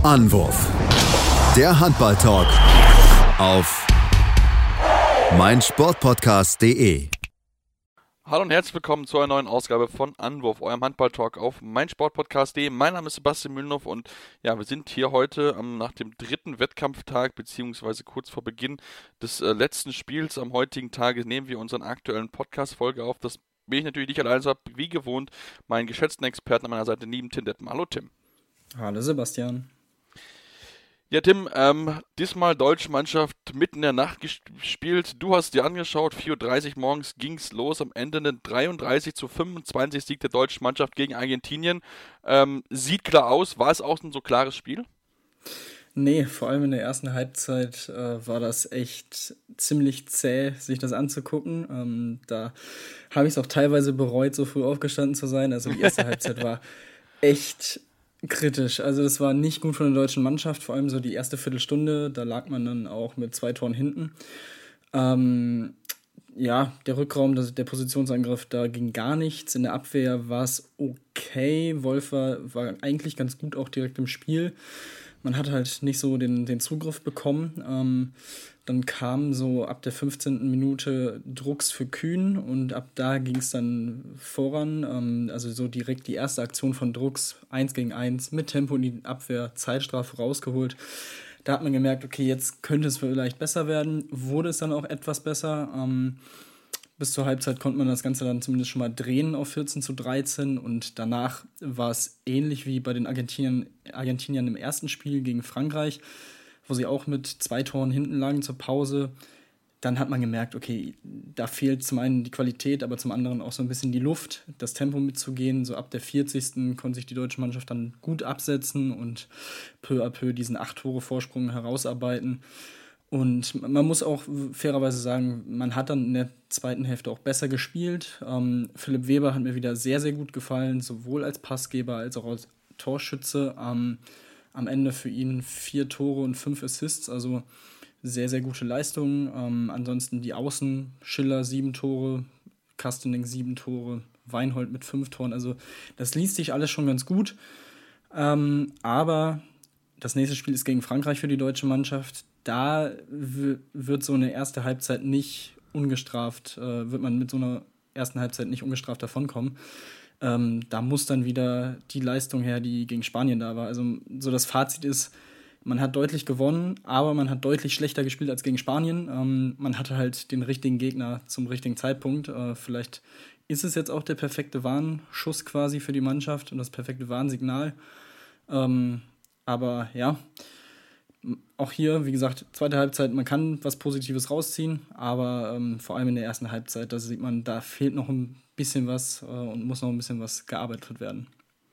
Anwurf. Der Handball-Talk auf meinsportpodcast.de. Hallo und herzlich willkommen zu einer neuen Ausgabe von Anwurf, eurem Handball-Talk auf meinsportpodcast.de. Mein Name ist Sebastian Mühlenhoff und ja, wir sind hier heute nach dem dritten Wettkampftag beziehungsweise kurz vor Beginn des letzten Spiels. Am heutigen Tage nehmen wir unseren aktuellen Podcast-Folge auf. Das bin ich natürlich nicht alleine, so wie gewohnt, meinen geschätzten Experten an meiner Seite, lieben Tim Detmer. Hallo Tim. Hallo Sebastian. Ja, Tim, diesmal deutsche Mannschaft mitten in der Nacht gespielt. Du hast dir angeschaut, 4:30 Uhr morgens ging es los. Am Ende ein 33:25 Sieg der deutschen Mannschaft gegen Argentinien. Sieht klar aus. War es auch ein so klares Spiel? Nee, vor allem in der ersten Halbzeit war das echt ziemlich zäh, sich das anzugucken. Da habe ich es auch teilweise bereut, so früh aufgestanden zu sein. Also die erste Halbzeit war echt kritisch. Also das war nicht gut von der deutschen Mannschaft, vor allem so die erste Viertelstunde. Da lag man dann auch mit 2 Toren hinten. Ja, der Rückraum, der Positionsangriff, da ging gar nichts. In der Abwehr war es okay. Wolf war eigentlich ganz gut auch direkt im Spiel. Man hat halt nicht so den Zugriff bekommen. Dann kam so ab der 15. Minute Drucks für Kühn und ab da ging es dann voran. Also so direkt die erste Aktion von Drucks, 1 gegen 1, mit Tempo in die Abwehr, Zeitstrafe rausgeholt. Da hat man gemerkt, okay, jetzt könnte es vielleicht besser werden. Wurde es dann auch etwas besser. Bis zur Halbzeit konnte man das Ganze dann zumindest schon mal drehen auf 14:13 und danach war es ähnlich wie bei den Argentiniern im ersten Spiel gegen Frankreich, wo sie auch mit 2 Toren hinten lagen zur Pause. Dann hat man gemerkt, okay, da fehlt zum einen die Qualität, aber zum anderen auch so ein bisschen die Luft, das Tempo mitzugehen. So ab der 40. konnte sich die deutsche Mannschaft dann gut absetzen und peu à peu diesen 8-Tore-Vorsprung herausarbeiten. Und man muss auch fairerweise sagen, man hat dann in der zweiten Hälfte auch besser gespielt. Philipp Weber hat mir wieder sehr, sehr gut gefallen, sowohl als Passgeber als auch als Torschütze. Am Ende für ihn 4 Tore und 5 Assists, also sehr, sehr gute Leistungen. Ansonsten die Außen, Schiller 7 Tore, Kastening 7 Tore, Weinhold mit 5 Toren. Also das liest sich alles schon ganz gut. Aber das nächste Spiel ist gegen Frankreich für die deutsche Mannschaft. Da wird so eine erste Halbzeit nicht ungestraft, wird man mit so einer ersten Halbzeit nicht ungestraft davonkommen. Da muss dann wieder die Leistung her, die gegen Spanien da war. Also so das Fazit ist, man hat deutlich gewonnen, aber man hat deutlich schlechter gespielt als gegen Spanien. Man hatte halt den richtigen Gegner zum richtigen Zeitpunkt. Vielleicht ist es jetzt auch der perfekte Warnschuss quasi für die Mannschaft und das perfekte Warnsignal. Aber ja, auch hier, wie gesagt, zweite Halbzeit, man kann was Positives rausziehen, aber vor allem in der ersten Halbzeit, da sieht man, da fehlt noch ein bisschen was und muss noch ein bisschen was gearbeitet werden.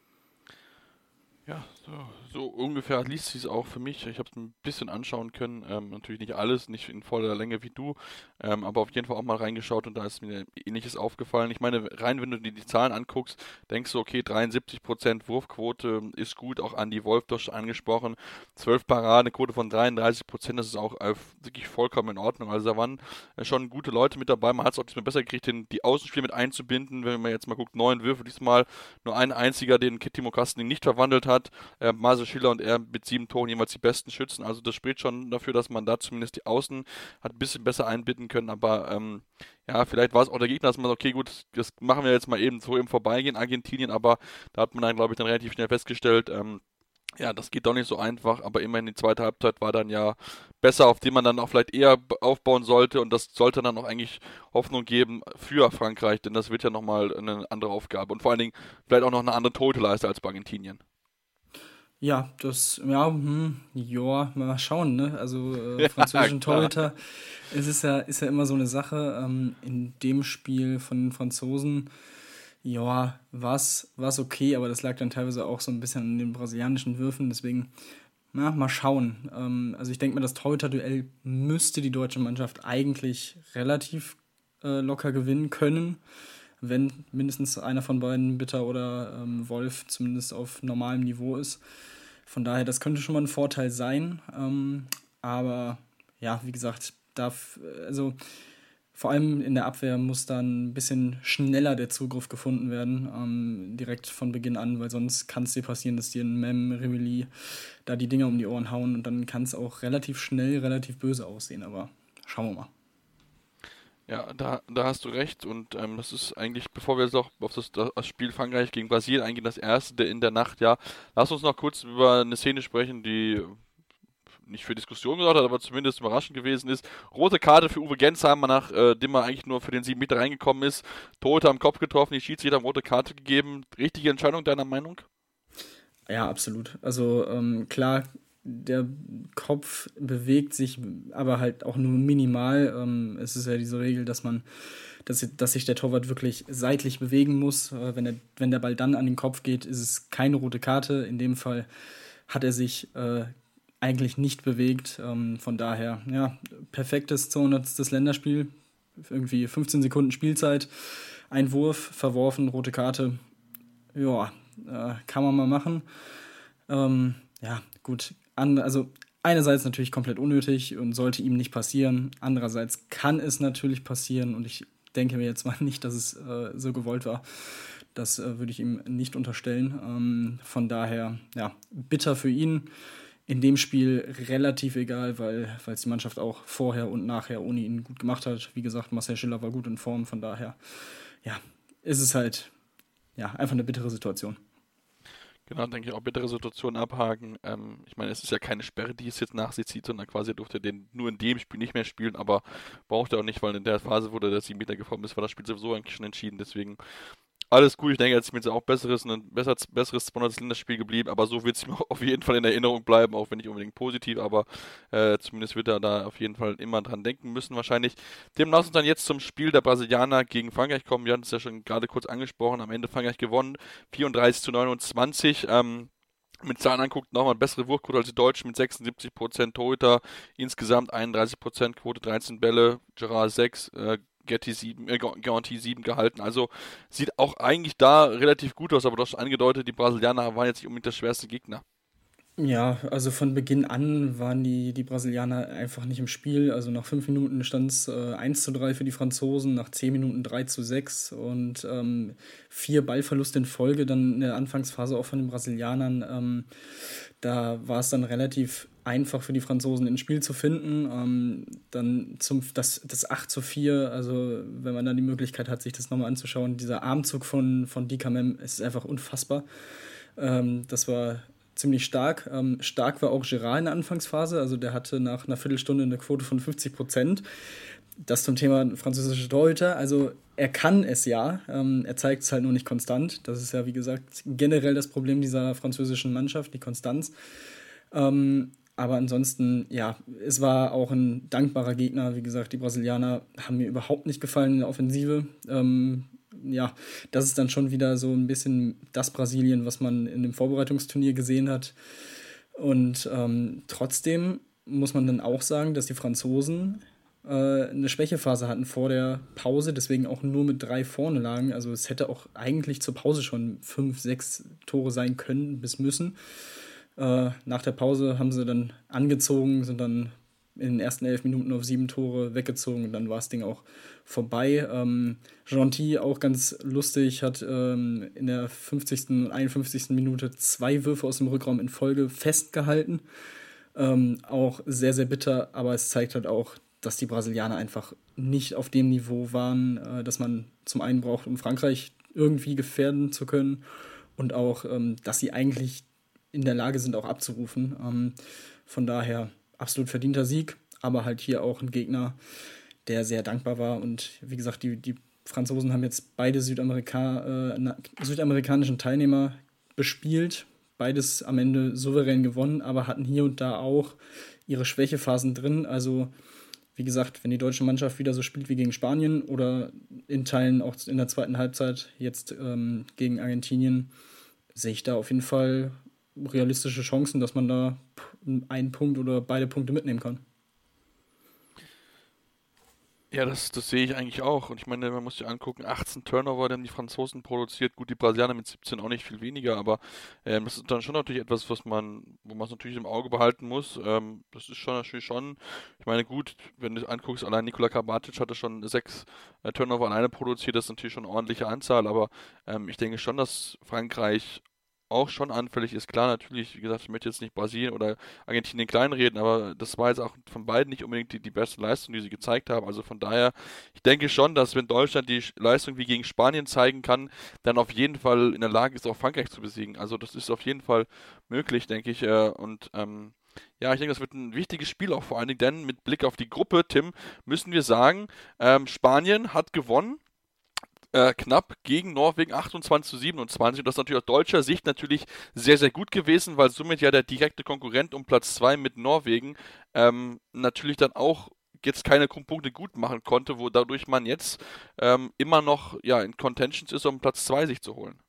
Ja, so ungefähr liest sich es auch für mich. Ich habe es ein bisschen anschauen können. Natürlich nicht alles, nicht in voller Länge wie du, aber auf jeden Fall auch mal reingeschaut und da ist mir Ähnliches aufgefallen. Ich meine, rein, wenn du dir die Zahlen anguckst, denkst du, okay, 73% Wurfquote ist gut, auch Andi Wolf, du hast schon angesprochen, 12 Paraden, eine Quote von 33%, das ist auch wirklich vollkommen in Ordnung. Also da waren schon gute Leute mit dabei. Man hat es auch diesmal besser gekriegt, die Außenspiele mit einzubinden. Wenn man jetzt mal guckt, 9 Würfe, diesmal nur ein einziger, den Timo Kastening nicht verwandelt hat. Marcel Schiller und er mit 7 Toren jeweils die besten Schützen. Also das spricht schon dafür, dass man da zumindest die Außen hat ein bisschen besser einbinden können. Aber ja, vielleicht war es auch der Gegner, dass man sagt, okay, gut, das machen wir jetzt mal eben so im Vorbeigehen, Argentinien. Aber da hat man dann, glaube ich, dann relativ schnell festgestellt, ja, das geht doch nicht so einfach. Aber immerhin die zweite Halbzeit war dann ja besser, auf die man dann auch vielleicht eher aufbauen sollte. Und das sollte dann auch eigentlich Hoffnung geben für Frankreich, denn das wird ja nochmal eine andere Aufgabe. Und vor allen Dingen vielleicht auch noch eine andere Torhüterleiste als bei Argentinien. Ja, mal schauen, ne? Also französischen Torhüter, es ist ja immer so eine Sache. In dem Spiel von den Franzosen, ja, war's okay, aber das lag dann teilweise auch so ein bisschen an den brasilianischen Würfen, deswegen, mal schauen. Also ich denke mal, das Torhüter-Duell müsste die deutsche Mannschaft eigentlich relativ locker gewinnen können, wenn mindestens einer von beiden, Bitter oder Wolf, zumindest auf normalem Niveau ist. Von daher, das könnte schon mal ein Vorteil sein. Aber ja, wie gesagt, vor allem in der Abwehr muss dann ein bisschen schneller der Zugriff gefunden werden, direkt von Beginn an, weil sonst kann es dir passieren, dass dir ein Mem, Riveli da die Dinger um die Ohren hauen und dann kann es auch relativ schnell, relativ böse aussehen, aber schauen wir mal. Ja, da hast du recht und das ist eigentlich, bevor wir jetzt auch auf das Spiel Frankreich gegen Brasilien eingehen, das erste in der Nacht, ja. Lass uns noch kurz über eine Szene sprechen, die nicht für Diskussion gesorgt hat, aber zumindest überraschend gewesen ist. Rote Karte für Uwe Gensheimer, nachdem er eigentlich nur für den 7 Meter reingekommen ist. Torhüter am Kopf getroffen, die Schiedsrichter haben rote Karte gegeben. Richtige Entscheidung deiner Meinung? Ja, absolut. Also klar, der Kopf bewegt sich, aber halt auch nur minimal. Es ist ja diese Regel, dass sich der Torwart wirklich seitlich bewegen muss. Wenn der Ball dann an den Kopf geht, ist es keine rote Karte. In dem Fall hat er sich eigentlich nicht bewegt. Von daher, ja, perfektes 200. Länderspiel. Irgendwie 15 Sekunden Spielzeit. Ein Wurf, verworfen, rote Karte. Ja, kann man mal machen. Ja, gut. Also einerseits natürlich komplett unnötig und sollte ihm nicht passieren. Andererseits kann es natürlich passieren und ich denke mir jetzt mal nicht, dass es so gewollt war. Das würde ich ihm nicht unterstellen. Von daher, ja, bitter für ihn. In dem Spiel relativ egal, weil es die Mannschaft auch vorher und nachher ohne ihn gut gemacht hat. Wie gesagt, Marcel Schiller war gut in Form, von daher, ja, ist es halt ja, einfach eine bittere Situation. Genau, denke ich auch, bittere Situation abhaken. Ich meine, es ist ja keine Sperre, die es jetzt nach sich zieht, sondern quasi er durfte den nur in dem Spiel nicht mehr spielen, aber brauchte auch nicht, weil in der Phase, wo der 7 Meter gekommen ist, war das Spiel sowieso eigentlich schon entschieden. Deswegen alles gut. Ich denke, jetzt ist mir jetzt auch ein besseres 200. Länderspiel geblieben, aber so wird es mir auf jeden Fall in Erinnerung bleiben, auch wenn nicht unbedingt positiv, aber zumindest wird er da auf jeden Fall immer dran denken müssen wahrscheinlich. Dem lass uns dann jetzt zum Spiel der Brasilianer gegen Frankreich kommen. Wir hatten es ja schon gerade kurz angesprochen. Am Ende Frankreich gewonnen, 34:29. Mit Zahlen anguckt, nochmal bessere Wurfquote als die Deutschen mit 76%, Torhüter insgesamt 31%, Quote 13 Bälle, Gerard 6, Garantie 7 gehalten. Also sieht auch eigentlich da relativ gut aus, aber du hast schon angedeutet, die Brasilianer waren jetzt nicht unbedingt der schwerste Gegner. Ja, also von Beginn an waren die Brasilianer einfach nicht im Spiel. Also nach 5 Minuten stand es 1:3 für die Franzosen, nach 10 Minuten 3:6 und 4 Ballverluste in Folge dann in der Anfangsphase auch von den Brasilianern. Da war es dann relativ einfach für die Franzosen ins Spiel zu finden. Dann das 8:4, also wenn man dann die Möglichkeit hat, sich das nochmal anzuschauen, dieser Armzug von Dicamem ist einfach unfassbar. Das war ziemlich stark. Stark war auch Gerard in der Anfangsphase, also der hatte nach einer Viertelstunde eine Quote von 50%. Das zum Thema französische Torhüter, also er kann es ja, er zeigt es halt nur nicht konstant. Das ist ja, wie gesagt, generell das Problem dieser französischen Mannschaft, die Konstanz. Aber ansonsten, ja, es war auch ein dankbarer Gegner. Wie gesagt, die Brasilianer haben mir überhaupt nicht gefallen in der Offensive. Ja, das ist dann schon wieder so ein bisschen das Brasilien, was man in dem Vorbereitungsturnier gesehen hat. Und trotzdem muss man dann auch sagen, dass die Franzosen eine Schwächephase hatten vor der Pause, deswegen auch nur mit 3 vorne lagen. Also es hätte auch eigentlich zur Pause schon 5, 6 Tore sein können bis müssen. Nach der Pause haben sie dann angezogen, sind dann in den ersten 11 Minuten auf 7 Tore weggezogen und dann war das Ding auch vorbei. Gentil, auch ganz lustig, hat in der 50. und 51. Minute 2 Würfe aus dem Rückraum in Folge festgehalten. Auch sehr, sehr bitter, aber es zeigt halt auch, dass die Brasilianer einfach nicht auf dem Niveau waren, dass man zum einen braucht, um Frankreich irgendwie gefährden zu können und auch, dass sie eigentlich in der Lage sind, auch abzurufen. Von daher absolut verdienter Sieg, aber halt hier auch ein Gegner, der sehr dankbar war. Und wie gesagt, die Franzosen haben jetzt beide südamerikanischen Teilnehmer bespielt, beides am Ende souverän gewonnen, aber hatten hier und da auch ihre Schwächephasen drin. Also wie gesagt, wenn die deutsche Mannschaft wieder so spielt wie gegen Spanien oder in Teilen auch in der zweiten Halbzeit jetzt gegen Argentinien, sehe ich da auf jeden Fall realistische Chancen, dass man da einen Punkt oder beide Punkte mitnehmen kann. Ja, das sehe ich eigentlich auch. Und ich meine, man muss sich angucken, 18 Turnover, die haben die Franzosen produziert. Gut, die Brasilianer mit 17 auch nicht viel weniger, aber das ist dann schon natürlich etwas, wo man es natürlich im Auge behalten muss. Das ist schon natürlich schon, ich meine, gut, wenn du anguckst, allein Nikola Karabatic hatte schon 6 Turnover alleine produziert, das ist natürlich schon eine ordentliche Anzahl, aber ich denke schon, dass Frankreich auch schon anfällig ist. Klar, natürlich, wie gesagt, ich möchte jetzt nicht Brasilien oder Argentinien kleinreden, aber das war jetzt auch von beiden nicht unbedingt die beste Leistung, die sie gezeigt haben. Also von daher, ich denke schon, dass wenn Deutschland die Leistung wie gegen Spanien zeigen kann, dann auf jeden Fall in der Lage ist, auch Frankreich zu besiegen. Also das ist auf jeden Fall möglich, denke ich. Ja, ich denke, das wird ein wichtiges Spiel auch vor allen Dingen, denn mit Blick auf die Gruppe, Tim, müssen wir sagen, Spanien hat gewonnen knapp gegen Norwegen 28:27. Und das ist natürlich aus deutscher Sicht natürlich sehr, sehr gut gewesen, weil somit ja der direkte Konkurrent um Platz 2 mit Norwegen natürlich dann auch jetzt keine Punkte gut machen konnte, wo dadurch man jetzt immer noch ja in Contentions ist, um Platz 2 sich zu holen.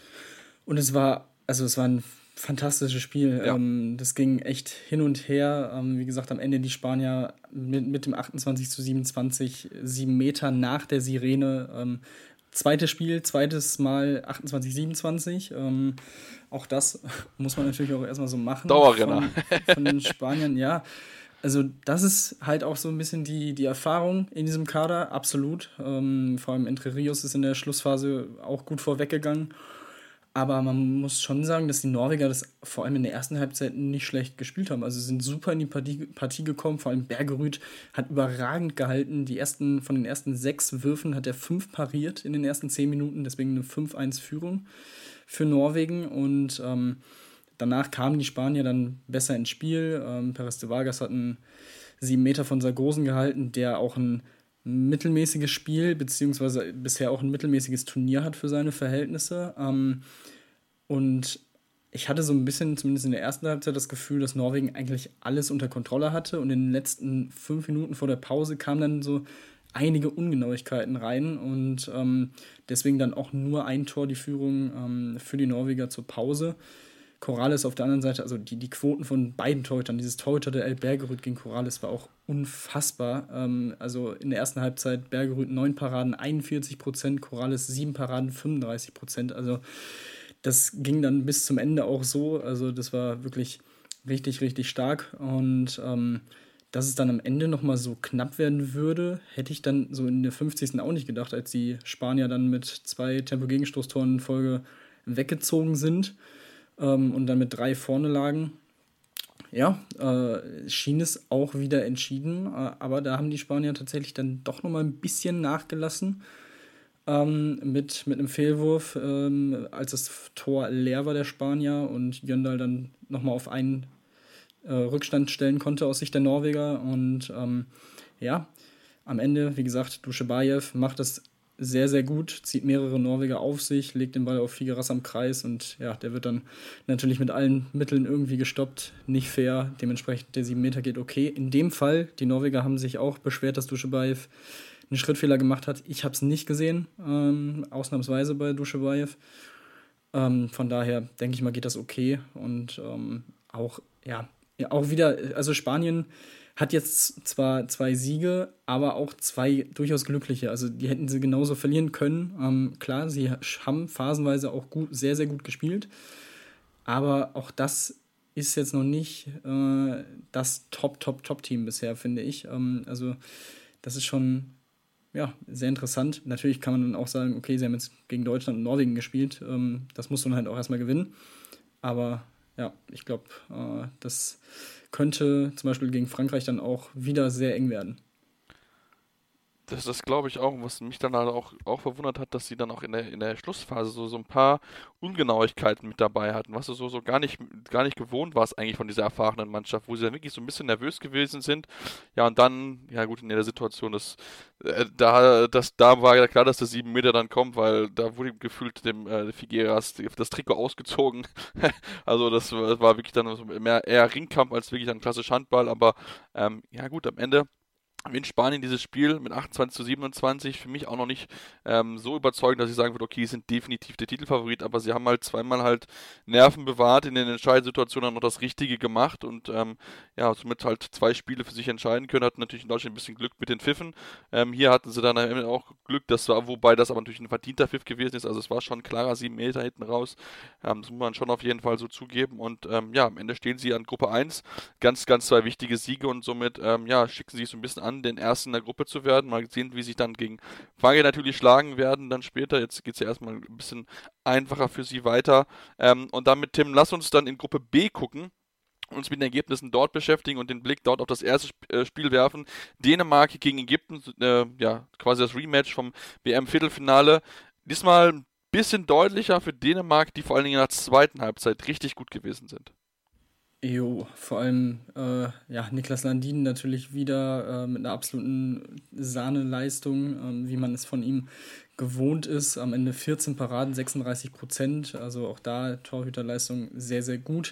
Und es war ein fantastisches Spiel. Ja, Das ging echt hin und her. Wie gesagt, am Ende die Spanier mit dem 28:27, 7 Meter nach der Sirene. Zweites Spiel, zweites Mal 28:27. Auch das muss man natürlich auch erstmal so machen. Dauerrenner. Von den Spaniern, ja. Also das ist halt auch so ein bisschen die Erfahrung in diesem Kader, absolut. Vor allem Entre Rios ist in der Schlussphase auch gut vorweggegangen. Aber man muss schon sagen, dass die Norweger das vor allem in der ersten Halbzeit nicht schlecht gespielt haben. Also sie sind super in die Partie gekommen. Vor allem Bergerud hat überragend gehalten. Von den ersten 6 Würfen hat er 5 pariert in den ersten 10 Minuten. Deswegen eine 5:1 Führung für Norwegen. Und danach kamen die Spanier dann besser ins Spiel. Perez de Vargas hat einen 7 Meter von Sargosen gehalten, der auch ein mittelmäßiges Spiel, beziehungsweise bisher auch ein mittelmäßiges Turnier hat für seine Verhältnisse. Und ich hatte so ein bisschen, zumindest in der ersten Halbzeit, das Gefühl, dass Norwegen eigentlich alles unter Kontrolle hatte. Und in den letzten 5 Minuten vor der Pause kamen dann so einige Ungenauigkeiten rein. Und deswegen dann auch nur ein Tor die Führung für die Norweger zur Pause. Corrales auf der anderen Seite, also die Quoten von beiden Torhütern, dieses Torhüter-Duell Bergerud gegen Corrales war auch unfassbar. Also in der ersten Halbzeit Bergerud 9 Paraden, 41%, Corrales 7 Paraden, 35%. Also das ging dann bis zum Ende auch so. Also das war wirklich richtig, richtig stark. Und dass es dann am Ende nochmal so knapp werden würde, hätte ich dann so in der 50. auch nicht gedacht, als die Spanier dann mit 2 Tempo-Gegenstoßtoren in Folge weggezogen sind und dann mit 3 vorne lagen. Ja, schien es auch wieder entschieden, aber da haben die Spanier tatsächlich dann doch nochmal ein bisschen nachgelassen mit einem Fehlwurf, als das Tor leer war der Spanier und Jöndal dann nochmal auf einen Rückstand stellen konnte aus Sicht der Norweger. Und ja, am Ende, wie gesagt, Dushebaev macht das sehr, sehr gut, zieht mehrere Norweger auf sich, legt den Ball auf Figueras am Kreis und ja, der wird dann natürlich mit allen Mitteln irgendwie gestoppt. Nicht fair, dementsprechend der 7 Meter geht okay. In dem Fall, die Norweger haben sich auch beschwert, dass Dushebaev einen Schrittfehler gemacht hat. Ich habe es nicht gesehen, ausnahmsweise bei Dushebaev. Von daher denke ich mal, geht das okay. Und auch wieder, also Spanien hat jetzt zwar 2 Siege, aber auch 2 durchaus glückliche. Also die hätten sie genauso verlieren können. Klar, sie haben phasenweise auch sehr, sehr gut gespielt. Aber auch das ist jetzt noch nicht das Top-Team bisher, finde ich. Also das ist schon sehr interessant. Natürlich kann man dann auch sagen, okay, sie haben jetzt gegen Deutschland und Norwegen gespielt. Das muss man halt auch erstmal gewinnen. Aber ja, ich glaube, das könnte zum Beispiel gegen Frankreich dann auch wieder sehr eng werden. Das glaube ich auch. Und was mich dann halt auch verwundert hat, dass sie dann auch in der Schlussphase so ein paar Ungenauigkeiten mit dabei hatten, was du so gar nicht gewohnt warst eigentlich von dieser erfahrenen Mannschaft, wo sie dann wirklich so ein bisschen nervös gewesen sind. Ja, und dann, ja gut, in der Situation, da war ja klar, dass der 7 Meter dann kommt, weil da wurde gefühlt dem Figueras das Trikot ausgezogen. Also das war wirklich dann so eher Ringkampf als wirklich ein klassisch Handball, aber ja gut, am Ende in Spanien dieses Spiel mit 28:27 für mich auch noch nicht so überzeugend, dass ich sagen würde, okay, die sind definitiv der Titelfavorit, aber sie haben halt zweimal halt Nerven bewahrt, in den entscheidenden Situationen noch das Richtige gemacht und ja, somit halt 2 Spiele für sich entscheiden können, hatten natürlich in Deutschland ein bisschen Glück mit den Pfiffen. Hier hatten sie dann am Ende auch Glück, wobei das aber natürlich ein verdienter Pfiff gewesen ist, also es war schon ein klarer 7 Meter hinten raus, das muss man schon auf jeden Fall so zugeben und ja, am Ende stehen sie an Gruppe 1, ganz, ganz 2 wichtige Siege und somit ja, schicken sie sich so ein bisschen an, den Ersten in der Gruppe zu werden. Mal sehen, wie sich dann gegen Frankreich natürlich schlagen werden dann später. Jetzt geht es ja erstmal ein bisschen einfacher für sie weiter. Und damit, Tim, lass uns dann in Gruppe B gucken, uns mit den Ergebnissen dort beschäftigen und den Blick dort auf das erste Spiel werfen. Dänemark gegen Ägypten, ja, quasi das Rematch vom WM-Viertelfinale. Diesmal ein bisschen deutlicher für Dänemark, die vor allen Dingen in der zweiten Halbzeit richtig gut gewesen sind. Jo, vor allem ja, Niklas Landin natürlich wieder mit einer absoluten Sahneleistung, wie man es von ihm gewohnt ist. Am Ende 14 Paraden, 36%, also auch da Torhüterleistung sehr, sehr gut.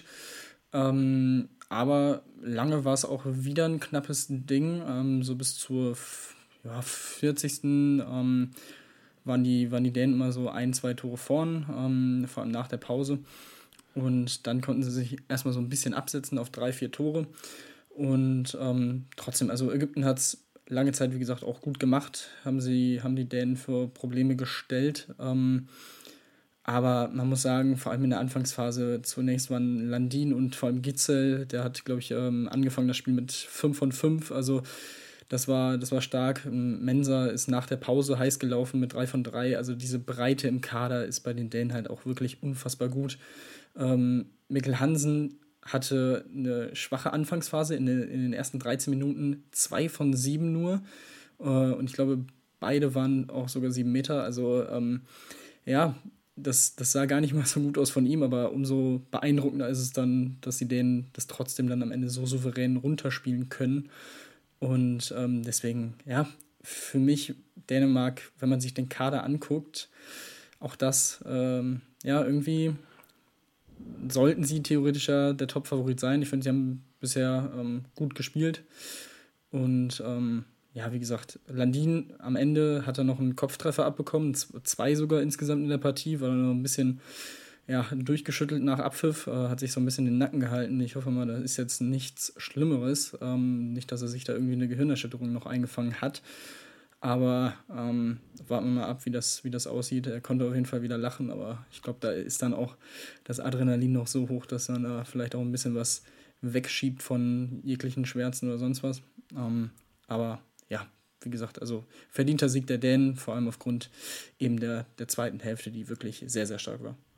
Aber lange war es auch wieder ein knappes Ding, so bis zur 40. Waren die Dänen immer so 1-2 Tore vorn, vor allem nach der Pause. Und dann konnten sie sich erstmal so ein bisschen absetzen auf 3-4 Tore. Und trotzdem, also Ägypten hat es lange Zeit, wie gesagt, auch gut gemacht. Haben die Dänen für Probleme gestellt. Aber man muss sagen, vor allem in der Anfangsphase, zunächst waren Landin und vor allem Gitzel, der hat, glaube ich, angefangen das Spiel mit 5 von 5. Also das war stark. Mensah ist nach der Pause heiß gelaufen mit 3 von 3. Also diese Breite im Kader ist bei den Dänen halt auch wirklich unfassbar gut. Mikkel Hansen hatte eine schwache Anfangsphase in den ersten 13 Minuten, 2 von 7 nur. Und ich glaube, beide waren auch sogar 7 Meter. Also ja, das sah gar nicht mal so gut aus von ihm, aber umso beeindruckender ist es dann, dass die Dänen das trotzdem dann am Ende so souverän runterspielen können. Und deswegen, ja, für mich Dänemark, wenn man sich den Kader anguckt, auch das, ja, irgendwie sollten sie theoretisch ja der Top-Favorit sein. Ich finde, sie haben bisher gut gespielt. Und ja, wie gesagt, Landin am Ende hat er noch einen Kopftreffer abbekommen, 2 sogar insgesamt in der Partie, war noch ein bisschen durchgeschüttelt nach Abpfiff, hat sich so ein bisschen den Nacken gehalten. Ich hoffe mal, da ist jetzt nichts Schlimmeres. Nicht, dass er sich da irgendwie eine Gehirnerschütterung noch eingefangen hat. Aber warten wir mal ab, wie das aussieht. Er konnte auf jeden Fall wieder lachen, aber ich glaube, da ist dann auch das Adrenalin noch so hoch, dass er da vielleicht auch ein bisschen was wegschiebt von jeglichen Schmerzen oder sonst was. Aber ja, wie gesagt, also verdienter Sieg der Dänen, vor allem aufgrund eben der zweiten Hälfte, die wirklich sehr, sehr stark war.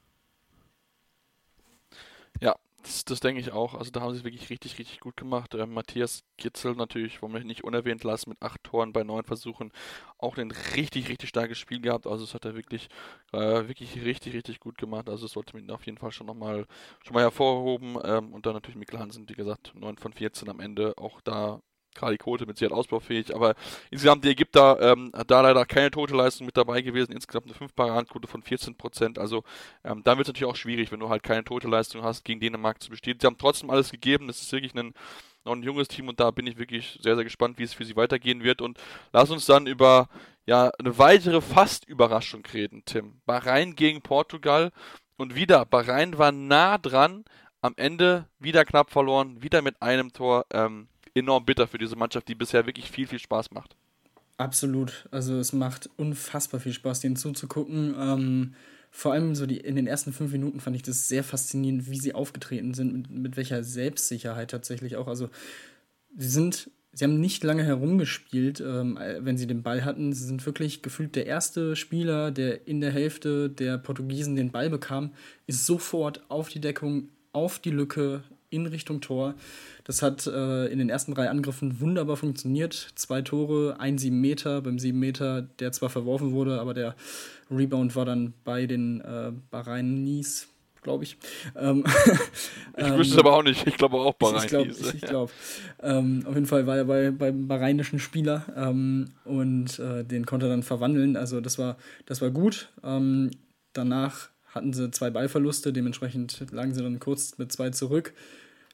Ja, das denke ich auch. Also da haben sie es wirklich richtig, richtig gut gemacht. Matthias Gitzel natürlich, wollen wir nicht unerwähnt lassen, mit 8 Toren bei 9 Versuchen. Auch ein richtig, richtig starkes Spiel gehabt. Also das hat er wirklich richtig, richtig gut gemacht. Also das sollte man auf jeden Fall schon mal hervorhoben. Und dann natürlich Mikkel Hansen, wie gesagt, 9 von 14 am Ende. Auch da gerade die Quote mit Sicherheit ausbaufähig, aber insgesamt die Ägypter da leider keine tote Leistung mit dabei gewesen, insgesamt eine 5-Paradenquote von 14%, also dann wird es natürlich auch schwierig, wenn du halt keine tote Leistung hast, gegen Dänemark zu bestehen. Sie haben trotzdem alles gegeben, das ist wirklich noch ein junges Team und da bin ich wirklich sehr, sehr gespannt, wie es für sie weitergehen wird und lass uns dann über eine weitere Fast-Überraschung reden, Tim. Bahrain gegen Portugal und wieder, Bahrain war nah dran, am Ende wieder knapp verloren, wieder mit einem Tor, enorm bitter für diese Mannschaft, die bisher wirklich viel, viel Spaß macht. Absolut. Also es macht unfassbar viel Spaß, denen zuzugucken. Vor allem so in den ersten 5 Minuten fand ich das sehr faszinierend, wie sie aufgetreten sind, mit welcher Selbstsicherheit tatsächlich auch. Also sie haben nicht lange herumgespielt, wenn sie den Ball hatten. Sie sind wirklich gefühlt der erste Spieler, der in der Hälfte der Portugiesen den Ball bekam, ist sofort auf die Deckung, auf die Lücke, in Richtung Tor. Das hat in den ersten 3 Angriffen wunderbar funktioniert. 2 Tore, ein 7 Meter. Beim 7 Meter, der zwar verworfen wurde, aber der Rebound war dann bei den Bahrainis, glaube ich. Ich wüsste es aber auch nicht. Ich glaube auch Bahrainis. Ich glaube. Auf jeden Fall war er beim bahrainischen Spieler und den konnte er dann verwandeln. Also das war gut. Danach hatten sie 2 Ballverluste, dementsprechend lagen sie dann kurz mit 2 zurück.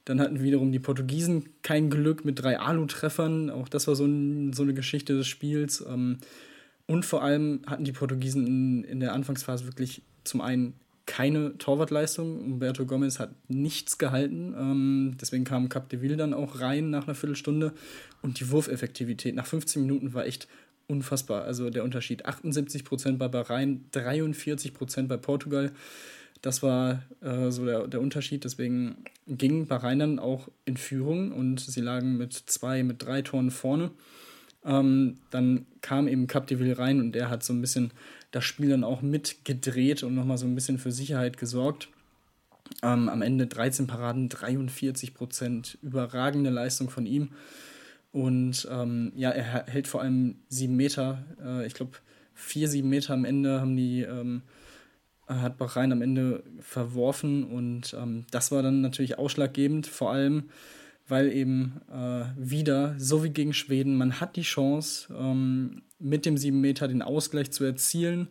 Dann hatten wiederum die Portugiesen kein Glück mit 3 Alu-Treffern. Auch das war so eine Geschichte des Spiels. Und vor allem hatten die Portugiesen in der Anfangsphase wirklich zum einen keine Torwartleistung. Humberto Gomes hat nichts gehalten. Deswegen kam Capdeville dann auch rein nach einer Viertelstunde. Und die Wurfeffektivität nach 15 Minuten war echt unfassbar. Also der Unterschied 78% bei Bahrain, 43% bei Portugal. Das war so der Unterschied. Deswegen ging Bahrain dann auch in Führung und sie lagen mit 3 Toren vorne. Dann kam eben Capdeville rein und der hat so ein bisschen das Spiel dann auch mitgedreht und nochmal so ein bisschen für Sicherheit gesorgt. Am Ende 13 Paraden, 43%, überragende Leistung von ihm. Und er hält vor allem 7 Meter. Ich glaube, 4-7 Meter am Ende hat Bahrain am Ende verworfen. Und das war dann natürlich ausschlaggebend, vor allem, weil eben wieder, so wie gegen Schweden, man hat die Chance, mit dem 7 Meter den Ausgleich zu erzielen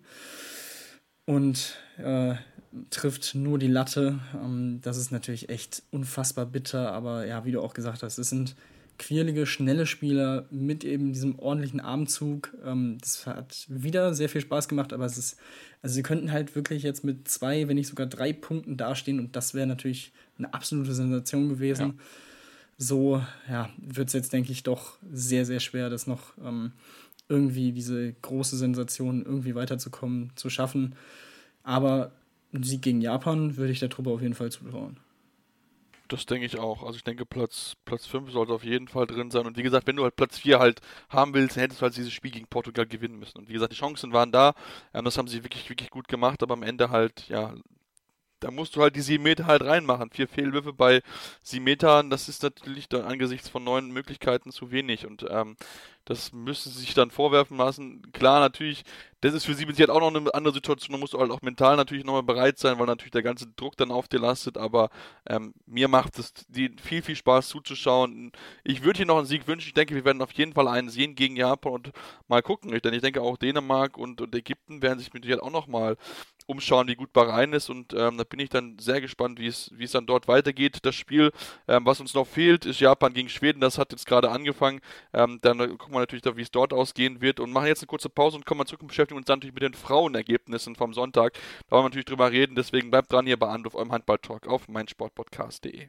und trifft nur die Latte. Das ist natürlich echt unfassbar bitter, aber ja, wie du auch gesagt hast, es sind quirlige, schnelle Spieler mit eben diesem ordentlichen Armzug. Das hat wieder sehr viel Spaß gemacht, aber sie könnten halt wirklich jetzt mit 2, wenn nicht sogar 3 Punkten dastehen und das wäre natürlich eine absolute Sensation gewesen. Ja. So wird es jetzt, denke ich, doch sehr, sehr schwer, das noch irgendwie diese große Sensation irgendwie weiterzukommen, zu schaffen. Aber ein Sieg gegen Japan würde ich der Truppe auf jeden Fall zutrauen. Das denke ich auch. Also ich denke, Platz 5 sollte auf jeden Fall drin sein. Und wie gesagt, wenn du halt Platz 4 halt haben willst, dann hättest du halt dieses Spiel gegen Portugal gewinnen müssen. Und wie gesagt, die Chancen waren da. Das haben sie wirklich, wirklich gut gemacht. Aber am Ende halt, da musst du halt die 7 Meter halt reinmachen. 4 Fehlwürfe bei 7 Metern, das ist natürlich dann angesichts von 9 Möglichkeiten zu wenig. Und das müssen sie sich dann vorwerfen lassen. Klar, natürlich, das ist für sie mit Sicherheit auch noch eine andere Situation. Da musst du halt auch mental natürlich nochmal bereit sein, weil natürlich der ganze Druck dann auf dir lastet. Aber mir macht es viel, viel Spaß zuzuschauen. Ich würde hier noch einen Sieg wünschen. Ich denke, wir werden auf jeden Fall einen sehen gegen Japan und mal gucken. Denn ich denke, auch Dänemark und Ägypten werden sich mit Sicherheit auch nochmal umschauen, wie gut Bahrain ist. Und da bin ich dann sehr gespannt, wie es dann dort weitergeht. Das Spiel, was uns noch fehlt, ist Japan gegen Schweden. Das hat jetzt gerade angefangen. Dann gucken wir natürlich, wie es dort ausgehen wird und machen jetzt eine kurze Pause und kommen mal zurück und beschäftigen uns dann natürlich mit den Frauenergebnissen vom Sonntag. Da wollen wir natürlich drüber reden. Deswegen bleibt dran hier bei Anruf, eurem Handball-Talk auf meinsportpodcast.de.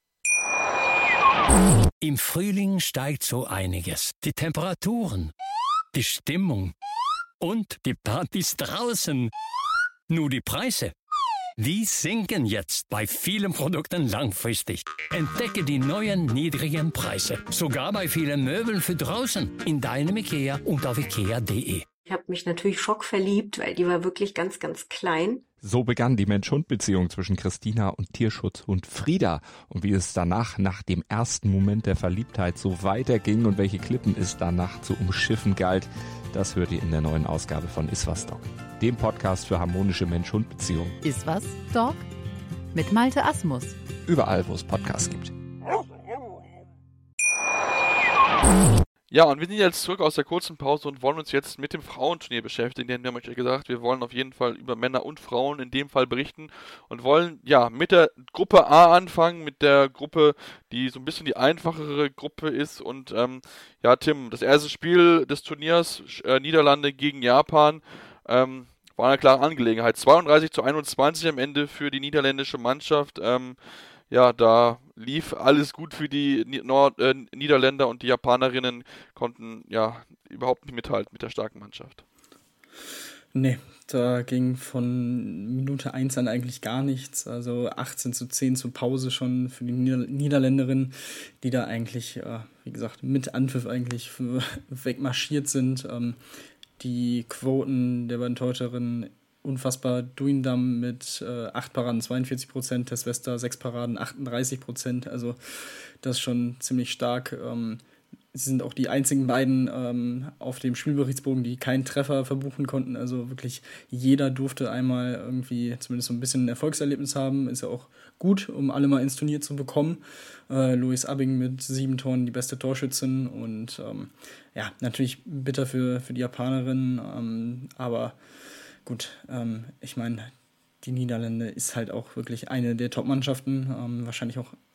Im Frühling steigt so einiges. Die Temperaturen, die Stimmung und die Partys draußen. Nur die Preise, die sinken jetzt bei vielen Produkten langfristig. Entdecke die neuen niedrigen Preise, sogar bei vielen Möbeln für draußen, in deinem IKEA und auf ikea.de. Ich habe mich natürlich schockverliebt, weil die war wirklich ganz, ganz klein. So begann die Mensch-Hund-Beziehung zwischen Christina und Tierschutzhund Frieda. Und wie es danach, nach dem ersten Moment der Verliebtheit, so weiterging und welche Klippen es danach zu umschiffen galt, das hört ihr in der neuen Ausgabe von Iswas Dog, dem Podcast für harmonische Mensch-Hund-Beziehungen. Iswas Dog mit Malte Asmus. Überall, wo es Podcasts gibt. Ja, und wir sind jetzt zurück aus der kurzen Pause und wollen uns jetzt mit dem Frauenturnier beschäftigen, denn wir haben euch ja gesagt, wir wollen auf jeden Fall über Männer und Frauen in dem Fall berichten und wollen mit der Gruppe A anfangen, mit der Gruppe, die so ein bisschen die einfachere Gruppe ist und Tim, das erste Spiel des Turniers, Niederlande gegen Japan, war eine klare Angelegenheit. 32-21 am Ende für die niederländische Mannschaft. Da lief alles gut für die Niederländer und die Japanerinnen konnten überhaupt nicht mithalten mit der starken Mannschaft. Nee, da ging von Minute 1 an eigentlich gar nichts. Also 18-10 zur Pause schon für die Niederländerinnen, die da eigentlich, wie gesagt, mit Anpfiff eigentlich wegmarschiert sind. Die Quoten der beiden Torhüterinnen unfassbar. Duindam mit 8 Paraden 42%, Tess Wester 6 Paraden 38%, also das ist schon ziemlich stark. Sie sind auch die einzigen beiden auf dem Spielberichtsbogen, die keinen Treffer verbuchen konnten, also wirklich jeder durfte einmal irgendwie zumindest so ein bisschen ein Erfolgserlebnis haben, ist ja auch gut, um alle mal ins Turnier zu bekommen. Louise Abbing mit 7 Toren, die beste Torschützin und natürlich bitter für die Japanerinnen, aber gut, ich meine, die Niederlande ist halt auch wirklich eine der Top-Mannschaften, wahrscheinlich auch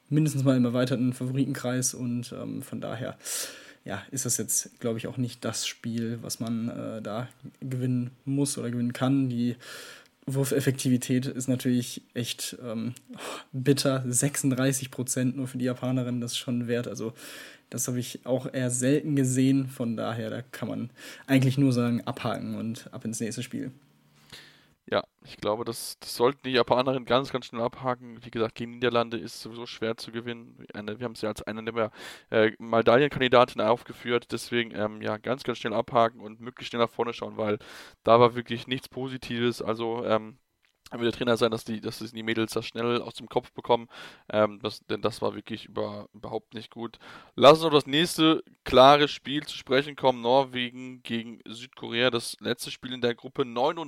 mindestens mal im erweiterten Favoritenkreis und von daher ja, ist das jetzt, glaube ich, auch nicht das Spiel, was man da gewinnen muss oder gewinnen kann. Die Wurfeffektivität ist natürlich echt bitter. 36% nur für die Japanerin, das ist schon wert. Also das habe ich auch eher selten gesehen. Von daher, da kann man eigentlich nur sagen, abhaken und ab ins nächste Spiel. Ja, ich glaube, das sollten die Japanerin ganz, ganz schnell abhaken. Wie gesagt, gegen Niederlande ist sowieso schwer zu gewinnen. Wir haben es ja als eine der Medaillenkandidatinnen aufgeführt. Deswegen, ja, ganz, ganz schnell abhaken und möglichst schnell nach vorne schauen, weil da war wirklich nichts Positives. Also, wird der Trainer sein, dass die Mädels das schnell aus dem Kopf bekommen, denn das war wirklich überhaupt nicht gut. Lass uns auf das nächste klare Spiel zu sprechen kommen. Norwegen gegen Südkorea, das letzte Spiel in der Gruppe,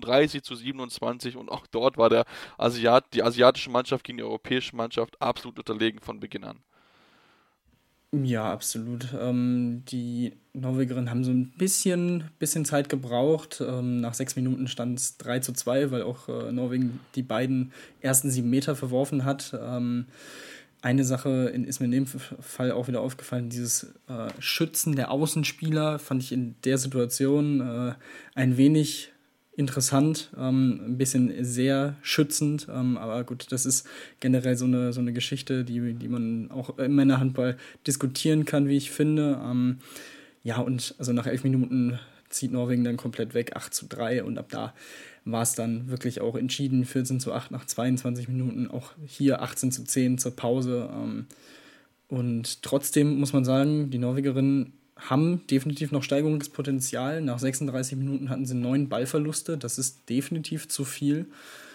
39-27 und auch dort war die asiatische Mannschaft gegen die europäische Mannschaft absolut unterlegen von Beginn an. Ja, absolut. Die Norwegerinnen haben so ein bisschen Zeit gebraucht. Nach 6 Minuten stand es 3:2, weil auch Norwegen die beiden ersten 7 Meter verworfen hat. Eine Sache ist mir in dem Fall auch wieder aufgefallen, dieses Schützen der Außenspieler fand ich in der Situation ein wenig interessant, ein bisschen sehr schützend, aber gut, das ist generell so eine Geschichte, die man auch im Männerhandball diskutieren kann, wie ich finde. Ja, und also nach 11 Minuten zieht Norwegen dann komplett weg, 8:3 und ab da war es dann wirklich auch entschieden, 14:8 nach 22 Minuten, auch hier 18:10 zur Pause. Und trotzdem muss man sagen, die Norwegerinnen haben definitiv noch Steigerungspotenzial. Nach 36 Minuten hatten sie 9 Ballverluste. Das ist definitiv zu viel.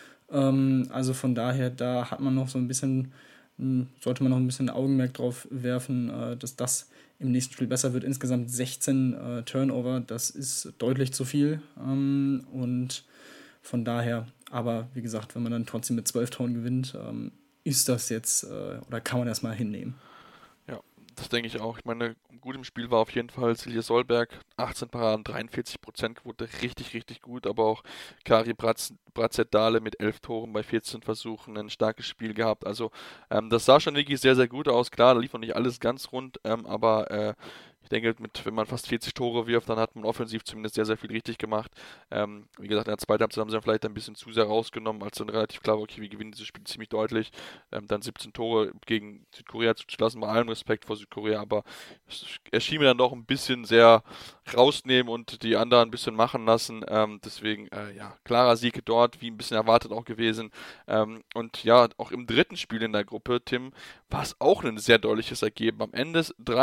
Also von daher, da hat man noch so ein bisschen, sollte man noch ein bisschen Augenmerk drauf werfen, dass das im nächsten Spiel besser wird. Insgesamt 16 Turnover, das ist deutlich zu viel. Und von daher, aber wie gesagt, wenn man dann trotzdem mit 12 Toren gewinnt, ist das jetzt, oder kann man das mal hinnehmen. Ja, das denke ich auch. Ich meine, gut im Spiel war auf jeden Fall Silje Solberg, 18 Paraden, 43% Quote, richtig, richtig gut, aber auch Kari Bratzett-Dahle mit 11 Toren bei 14 Versuchen, ein starkes Spiel gehabt. Also das sah schon wirklich sehr, sehr gut aus. Klar, da lief noch nicht alles ganz rund, aber ich denke, wenn man fast 40 Tore wirft, dann hat man offensiv zumindest sehr, sehr viel richtig gemacht. Wie gesagt, in der zweiten Halbzeit haben sie dann vielleicht ein bisschen zu sehr rausgenommen, als dann relativ klar war, okay, wir gewinnen dieses Spiel ziemlich deutlich. Dann 17 Tore gegen Südkorea zuzulassen, bei allem Respekt vor Südkorea, aber es erschien mir dann doch ein bisschen sehr rausnehmen und die anderen ein bisschen machen lassen. Deswegen, ja, klarer Sieg dort, wie ein bisschen erwartet auch gewesen. Und ja, auch im dritten Spiel in der Gruppe, Tim, war es auch ein sehr deutliches Ergebnis. Am Ende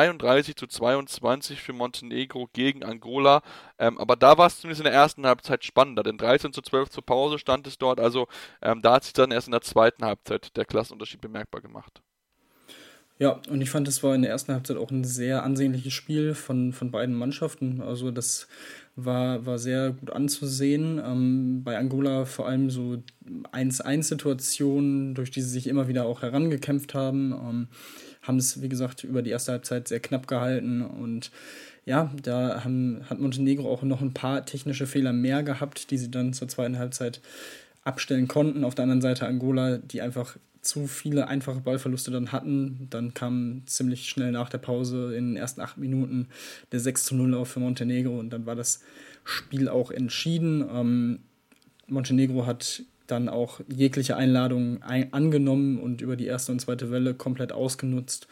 33:22 für Montenegro gegen Angola. Aber da war es zumindest in der ersten Halbzeit spannender, denn 13:12 zur Pause stand es dort. Also da hat sich dann erst in der zweiten Halbzeit der Klassenunterschied bemerkbar gemacht. Ja, und ich fand, es war in der ersten Halbzeit auch ein sehr ansehnliches Spiel von beiden Mannschaften. Also das war sehr gut anzusehen. Bei Angola vor allem so 1-1-Situationen, durch die sie sich immer wieder auch herangekämpft haben. Haben es, wie gesagt, über die erste Halbzeit sehr knapp gehalten. Und ja, da hat Montenegro auch noch ein paar technische Fehler mehr gehabt, die sie dann zur zweiten Halbzeit abstellen konnten. Auf der anderen Seite Angola, die einfach zu viele einfache Ballverluste dann hatten. Dann kam ziemlich schnell nach der Pause in den ersten 8 Minuten der 6:0 für Montenegro und dann war das Spiel auch entschieden. Montenegro hat dann auch jegliche Einladungen angenommen und über die erste und zweite Welle komplett ausgenutzt.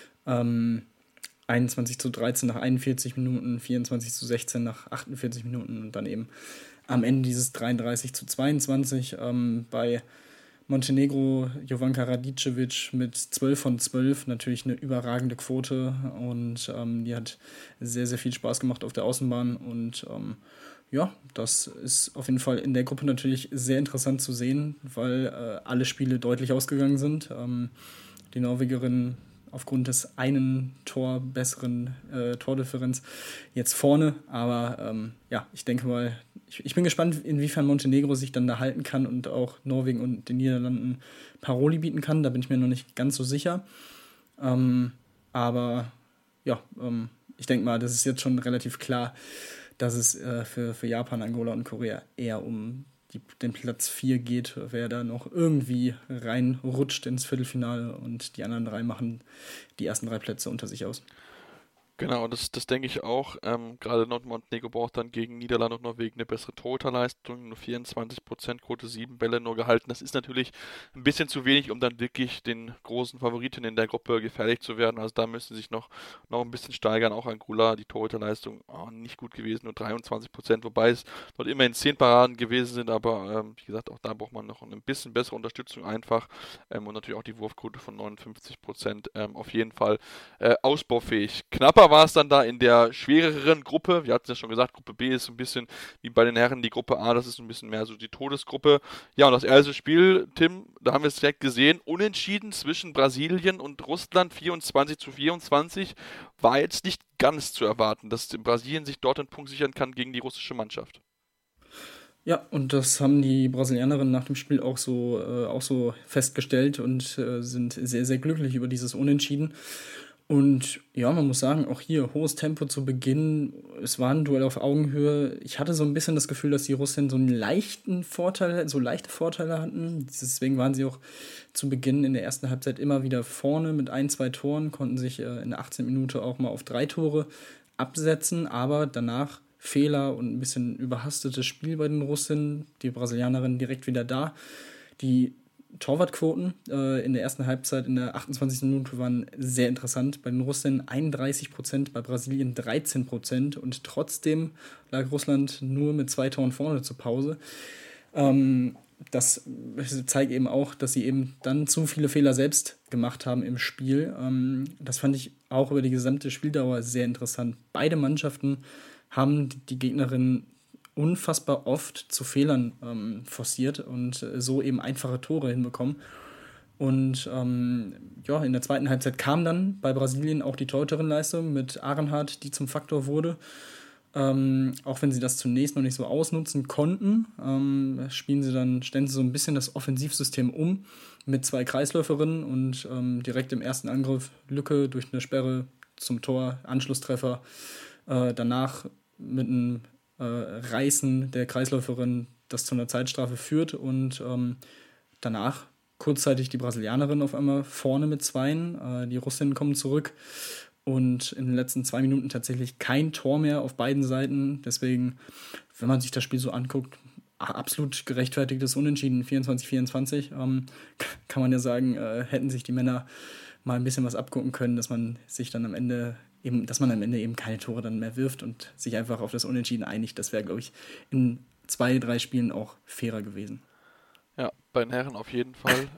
21:13 nach 41 Minuten, 24:16 nach 48 Minuten und dann eben am Ende dieses 33:22 bei Montenegro, Jovanka Radicevic mit 12 von 12, natürlich eine überragende Quote und die hat sehr, sehr viel Spaß gemacht auf der Außenbahn und ja, das ist auf jeden Fall in der Gruppe natürlich sehr interessant zu sehen, weil alle Spiele deutlich ausgegangen sind. Die Norwegerinnen aufgrund des einen Tor besseren Tordifferenz jetzt vorne, aber ja, ich denke mal, ich bin gespannt, inwiefern Montenegro sich dann da halten kann und auch Norwegen und den Niederlanden Paroli bieten kann, da bin ich mir noch nicht ganz so sicher, aber ja, ich denke mal, das ist jetzt schon relativ klar, dass es für Japan, Angola und Korea eher um den Platz 4 geht, wer da noch irgendwie reinrutscht ins Viertelfinale und die anderen 3 machen die ersten 3 Plätze unter sich aus. Genau, das denke ich auch. Gerade Montenegro braucht dann gegen Niederlande und Norwegen eine bessere Torhüterleistung. Nur 24% Quote, 7 Bälle nur gehalten. Das ist natürlich ein bisschen zu wenig, um dann wirklich den großen Favoriten in der Gruppe gefährlich zu werden. Also da müssen sie sich noch ein bisschen steigern. Auch Anguilla, die Torhüterleistung nicht gut gewesen, nur 23%. Wobei es dort immerhin 10 Paraden gewesen sind. Aber wie gesagt, auch da braucht man noch ein bisschen bessere Unterstützung einfach. Und natürlich auch die Wurfquote von 59%. Auf jeden Fall ausbaufähig. Knapper war es dann da in der schwereren Gruppe. Wir hatten ja schon gesagt, Gruppe B ist so ein bisschen wie bei den Herren die Gruppe A, das ist ein bisschen mehr so die Todesgruppe. Ja, und das erste Spiel, Tim, da haben wir es direkt gesehen, unentschieden zwischen Brasilien und Russland, 24-24, war jetzt nicht ganz zu erwarten, dass Brasilien sich dort einen Punkt sichern kann gegen die russische Mannschaft. Ja, und das haben die Brasilianerinnen nach dem Spiel auch so festgestellt und sind sehr, sehr glücklich über dieses Unentschieden. Und ja, man muss sagen, auch hier hohes Tempo zu Beginn. Es war ein Duell auf Augenhöhe. Ich hatte so ein bisschen das Gefühl, dass die Russen so leichte Vorteile hatten. Deswegen waren sie auch zu Beginn in der ersten Halbzeit immer wieder vorne mit 1-2 Toren, konnten sich in der 18. Minute auch mal auf 3 Tore absetzen, aber danach Fehler und ein bisschen überhastetes Spiel bei den Russen. Die Brasilianerinnen direkt wieder da. Die Torwartquoten in der ersten Halbzeit, in der 28. Minute waren sehr interessant. Bei den Russen 31%, bei Brasilien 13% und trotzdem lag Russland nur mit 2 Toren vorne zur Pause. Das zeigt eben auch, dass sie eben dann zu viele Fehler selbst gemacht haben im Spiel. Das fand ich auch über die gesamte Spieldauer sehr interessant. Beide Mannschaften haben die Gegnerinnen unfassbar oft zu Fehlern forciert und so eben einfache Tore hinbekommen. Und in der zweiten Halbzeit kam dann bei Brasilien auch die Torhüterin-Leistung mit Arenhardt, die zum Faktor wurde. Auch wenn sie das zunächst noch nicht so ausnutzen konnten, stellen sie so ein bisschen das Offensivsystem um mit 2 Kreisläuferinnen und direkt im ersten Angriff Lücke durch eine Sperre zum Tor, Anschlusstreffer. Danach mit einem Reißen der Kreisläuferin, das zu einer Zeitstrafe führt und danach kurzzeitig die Brasilianerin auf einmal vorne mit 2. Die Russinnen kommen zurück und in den letzten 2 Minuten tatsächlich kein Tor mehr auf beiden Seiten. Deswegen, wenn man sich das Spiel so anguckt, absolut gerechtfertigtes Unentschieden, 24-24. Kann man ja sagen, hätten sich die Männer mal ein bisschen was abgucken können, dass man am Ende eben keine Tore dann mehr wirft und sich einfach auf das Unentschieden einigt. Das wäre, glaube ich, in 2, 3 Spielen auch fairer gewesen. Ja, bei den Herren auf jeden Fall.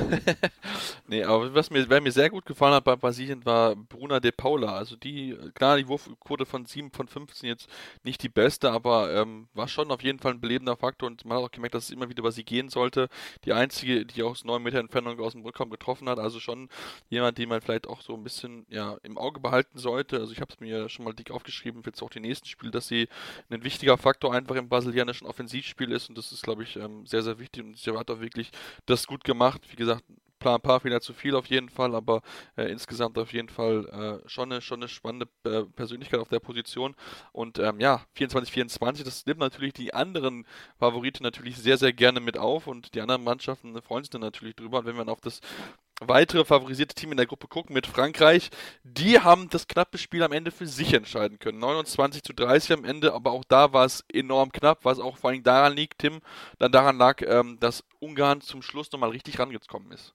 Nee, aber wer mir sehr gut gefallen hat bei Brasilien war Bruna de Paula. Also die Wurfquote von 7 von 15 jetzt nicht die beste, aber war schon auf jeden Fall ein belebender Faktor und man hat auch gemerkt, dass es immer wieder über sie gehen sollte. Die einzige, die aus 9 Meter Entfernung aus dem Rückraum getroffen hat, also schon jemand, den man vielleicht auch so ein bisschen im Auge behalten sollte. Also ich habe es mir schon mal dick aufgeschrieben, für jetzt auch die nächsten Spiele, dass sie ein wichtiger Faktor einfach im brasilianischen Offensivspiel ist und das ist, glaube ich, sehr, sehr wichtig und sie hat auch wirklich das gut gemacht. Wie gesagt, ein paar Fehler zu viel auf jeden Fall, aber insgesamt auf jeden Fall schon eine spannende Persönlichkeit auf der Position. Und 24-24, das nimmt natürlich die anderen Favoriten natürlich sehr, sehr gerne mit auf und die anderen Mannschaften freuen sich dann natürlich drüber. Und wenn wir auf das weitere favorisierte Team in der Gruppe gucken mit Frankreich, die haben das knappe Spiel am Ende für sich entscheiden können. 29-30 am Ende, aber auch da war es enorm knapp, was auch vor allem daran liegt, Tim, dann daran lag, dass Ungarn zum Schluss nochmal richtig rangekommen ist.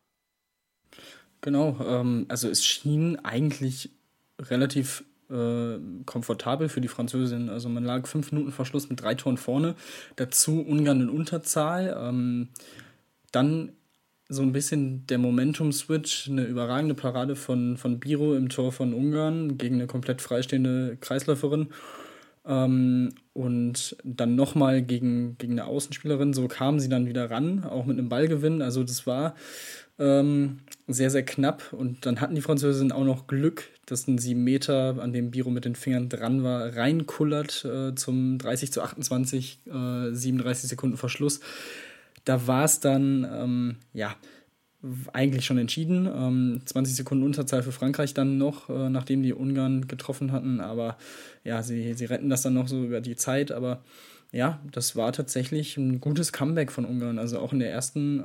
Genau, also es schien eigentlich relativ komfortabel für die Französin. Also man lag 5 Minuten vor Schluss mit 3 Toren vorne, dazu Ungarn in Unterzahl. Dann so ein bisschen der Momentum-Switch, eine überragende Parade von Biro im Tor von Ungarn gegen eine komplett freistehende Kreisläuferin. Und dann nochmal gegen eine Außenspielerin. So kamen sie dann wieder ran, auch mit einem Ballgewinn. Also das war sehr, sehr knapp. Und dann hatten die Französinnen auch noch Glück, dass ein 7 Meter, an dem Biro mit den Fingern dran war, reinkullert zum 30-28, 37 Sekunden vor Schluss. Da war es dann, eigentlich schon entschieden. 20 Sekunden Unterzahl für Frankreich dann noch, nachdem die Ungarn getroffen hatten. Aber ja, sie retten das dann noch so über die Zeit. Aber Ja, das war tatsächlich ein gutes Comeback von Ungarn. Also auch in der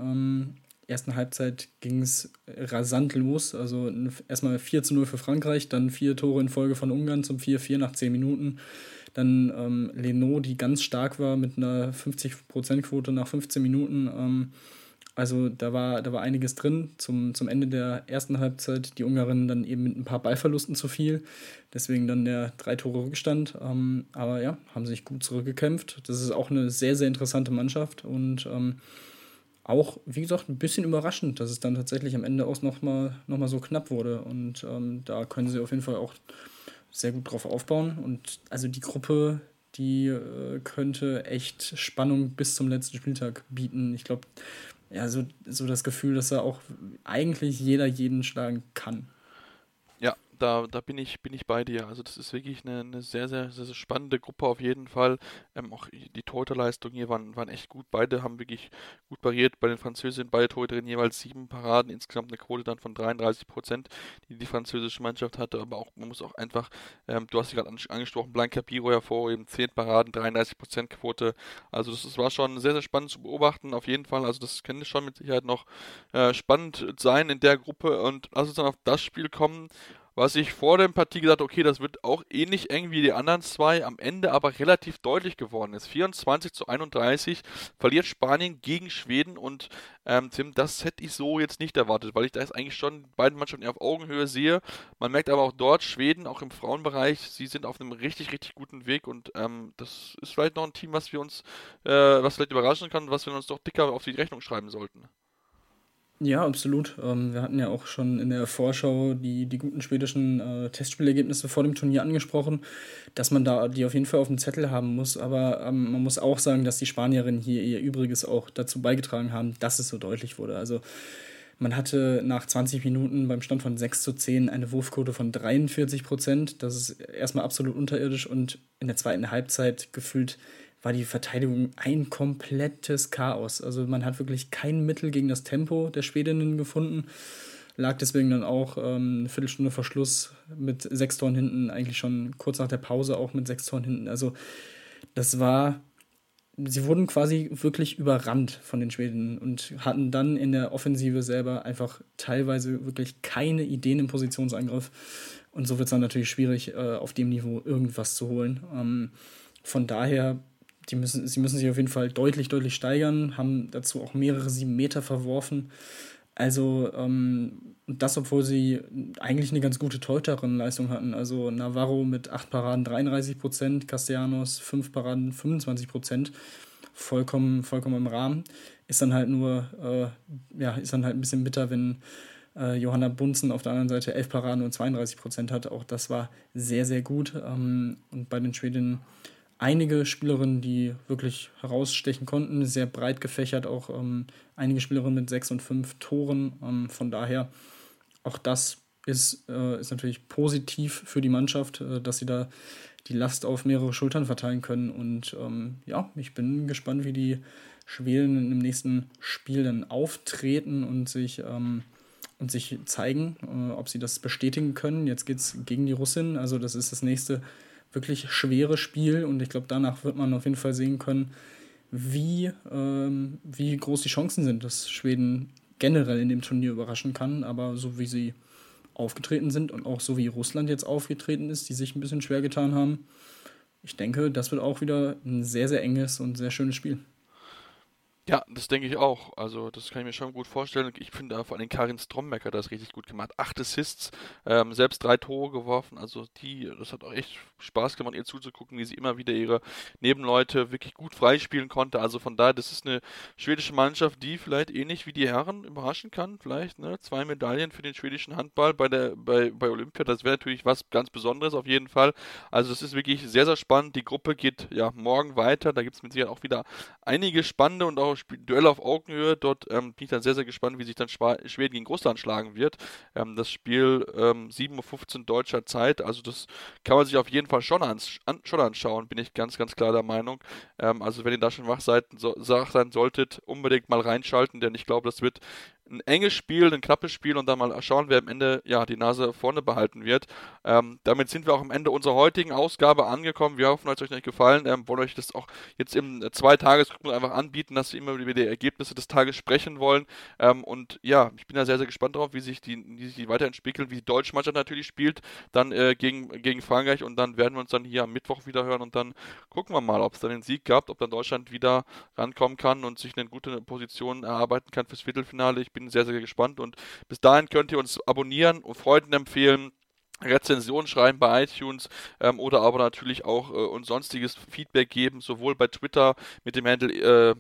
ersten Halbzeit ging es rasant los. Also erstmal 4:0 für Frankreich, dann 4 Tore in Folge von Ungarn zum 4:4 nach 10 Minuten. Dann Leno, die ganz stark war mit einer 50%-Quote nach 15 Minuten. Also da war einiges drin zum Ende der ersten Halbzeit. Die Ungarinnen dann eben mit ein paar Ballverlusten zu viel. Deswegen dann der 3 Tore Rückstand. Aber ja, haben sich gut zurückgekämpft. Das ist auch eine sehr, sehr interessante Mannschaft. Und auch, wie gesagt, ein bisschen überraschend, dass es dann tatsächlich am Ende auch noch mal so knapp wurde. Und da können sie auf jeden Fall auch sehr gut drauf aufbauen. Und also die Gruppe, die könnte echt Spannung bis zum letzten Spieltag bieten. Ich glaube, ja, so das Gefühl, dass da auch eigentlich jeder jeden schlagen kann. Ja, da bin ich bei dir. Also das ist wirklich eine sehr, sehr, sehr, sehr spannende Gruppe auf jeden Fall. Auch die Torhüterleistungen hier waren echt gut. Beide haben wirklich gut pariert. Bei den Französinnen, beide Torhüterinnen jeweils 7 Paraden. Insgesamt eine Quote dann von 33%, die französische Mannschaft hatte. Aber auch, man muss auch einfach, du hast sie gerade angesprochen, Blanca Biro hervorheben, 10 Paraden, 33% Quote. Also das war schon sehr, sehr spannend zu beobachten. Auf jeden Fall, also das könnte schon mit Sicherheit noch spannend sein in der Gruppe. Und lass uns dann auf das Spiel kommen, was ich vor der Partie gesagt habe, okay, das wird auch ähnlich eng wie die anderen zwei, am Ende aber relativ deutlich geworden ist. 24:31 verliert Spanien gegen Schweden und Tim, das hätte ich so jetzt nicht erwartet, weil ich da jetzt eigentlich schon beiden Mannschaften eher auf Augenhöhe sehe. Man merkt aber auch dort, Schweden, auch im Frauenbereich, sie sind auf einem richtig, richtig guten Weg und das ist vielleicht noch ein Team, was wir uns, was vielleicht überraschen kann, was wir uns doch dicker auf die Rechnung schreiben sollten. Ja, absolut. Wir hatten ja auch schon in der Vorschau die guten schwedischen Testspielergebnisse vor dem Turnier angesprochen, dass man da die auf jeden Fall auf dem Zettel haben muss. Aber man muss auch sagen, dass die Spanierinnen hier ihr Übriges auch dazu beigetragen haben, dass es so deutlich wurde. Also man hatte nach 20 Minuten beim Stand von 6:10 eine Wurfquote von 43%. Das ist erstmal absolut unterirdisch und in der zweiten Halbzeit gefühlt war die Verteidigung ein komplettes Chaos. Also man hat wirklich kein Mittel gegen das Tempo der Schwedinnen gefunden. Lag deswegen dann auch eine Viertelstunde vor Schluss mit 6 Toren hinten, eigentlich schon kurz nach der Pause auch mit 6 Toren hinten. Also sie wurden quasi wirklich überrannt von den Schweden und hatten dann in der Offensive selber einfach teilweise wirklich keine Ideen im Positionsangriff. Und so wird es dann natürlich schwierig, auf dem Niveau irgendwas zu holen. Von daher, sie müssen sich auf jeden Fall deutlich, deutlich steigern, haben dazu auch mehrere 7 Meter verworfen. Also, das, obwohl sie eigentlich eine ganz gute Torhüterinnenleistung hatten. Also Navarro mit 8 Paraden 33%, Castellanos 5 Paraden 25%. Vollkommen im Rahmen. Ist dann halt ein bisschen bitter, wenn Johanna Bunsen auf der anderen Seite 11 Paraden und 32% hat. Auch das war sehr, sehr gut. Und bei den Schwedinnen einige Spielerinnen, die wirklich herausstechen konnten, sehr breit gefächert, auch einige Spielerinnen mit 6 und 5 Toren. Von daher, auch das ist natürlich positiv für die Mannschaft, dass sie da die Last auf mehrere Schultern verteilen können. Und ich bin gespannt, wie die Schweden im nächsten Spiel dann auftreten und sich zeigen, ob sie das bestätigen können. Jetzt geht es gegen die Russin, also das ist das nächste wirklich schwere Spiel und ich glaube, danach wird man auf jeden Fall sehen können, wie groß die Chancen sind, dass Schweden generell in dem Turnier überraschen kann, aber so wie sie aufgetreten sind und auch so wie Russland jetzt aufgetreten ist, die sich ein bisschen schwer getan haben, ich denke, das wird auch wieder ein sehr, sehr enges und sehr schönes Spiel. Ja, das denke ich auch. Also das kann ich mir schon gut vorstellen. Ich finde vor allem Karin Strombeck das richtig gut gemacht. 8 Assists, selbst 3 Tore geworfen. Also das hat auch echt Spaß gemacht, ihr zuzugucken, wie sie immer wieder ihre Nebenleute wirklich gut freispielen konnte. Also von daher, das ist eine schwedische Mannschaft, die vielleicht ähnlich wie die Herren überraschen kann. Vielleicht 2 Medaillen für den schwedischen Handball bei Olympia. Das wäre natürlich was ganz Besonderes auf jeden Fall. Also es ist wirklich sehr, sehr spannend. Die Gruppe geht ja morgen weiter. Da gibt es mit Sicherheit auch wieder einige spannende und auch Duelle auf Augenhöhe. Dort bin ich dann sehr, sehr gespannt, wie sich dann Schweden gegen Russland schlagen wird. Das Spiel 7:15 Uhr deutscher Zeit. Also das kann man sich auf jeden Fall schon anschauen, bin ich ganz, ganz klar der Meinung. Also wenn ihr da schon wach sein solltet, unbedingt mal reinschalten, denn ich glaube, das wird ein enges Spiel, ein knappes Spiel und dann mal schauen, wer am Ende die Nase vorne behalten wird. Damit sind wir auch am Ende unserer heutigen Ausgabe angekommen. Wir hoffen, es hat euch nicht gefallen. Wollen euch das auch jetzt im 2-Tages-Rhythmus einfach anbieten, dass wir immer über die Ergebnisse des Tages sprechen wollen. Und ja, ich bin da sehr, sehr gespannt drauf, wie sich die weiterentwickeln, wie die deutsche Mannschaft natürlich spielt, dann gegen Frankreich, und dann werden wir uns dann hier am Mittwoch wieder hören und dann gucken wir mal, ob es dann den Sieg gab, ob dann Deutschland wieder rankommen kann und sich eine gute Position erarbeiten kann fürs Viertelfinale. Ich bin sehr, sehr gespannt, und bis dahin könnt ihr uns abonnieren und Freunden empfehlen, Rezensionen schreiben bei iTunes oder aber natürlich auch uns sonstiges Feedback geben, sowohl bei Twitter mit dem Handle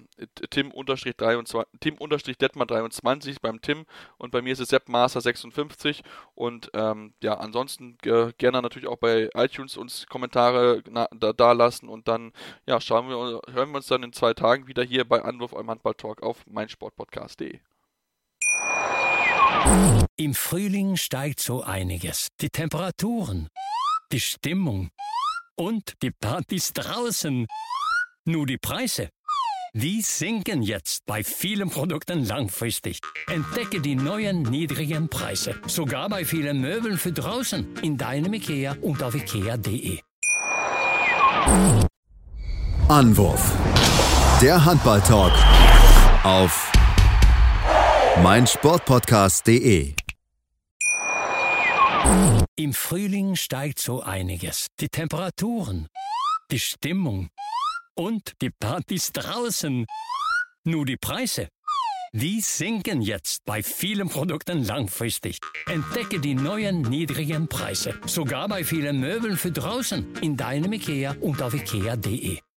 Tim-Detmar23 beim Tim, und bei mir ist es SeppMaster56, und ansonsten gerne natürlich auch bei iTunes uns Kommentare da lassen, und dann hören wir uns dann in 2 Tagen wieder hier bei Anwurf, eurem Handball-Talk auf meinsportpodcast.de. Im Frühling steigt so einiges. Die Temperaturen, die Stimmung und die Partys draußen. Nur die Preise, die sinken jetzt bei vielen Produkten langfristig. Entdecke die neuen niedrigen Preise. Sogar bei vielen Möbeln für draußen. In deinem IKEA und auf ikea.de. Anwurf. Der Handball-Talk auf meinsportpodcast.de. Im Frühling steigt so einiges. Die Temperaturen, die Stimmung und die Partys draußen. Nur die Preise, die sinken jetzt bei vielen Produkten langfristig. Entdecke die neuen niedrigen Preise. Sogar bei vielen Möbeln für draußen. In deinem IKEA und auf ikea.de.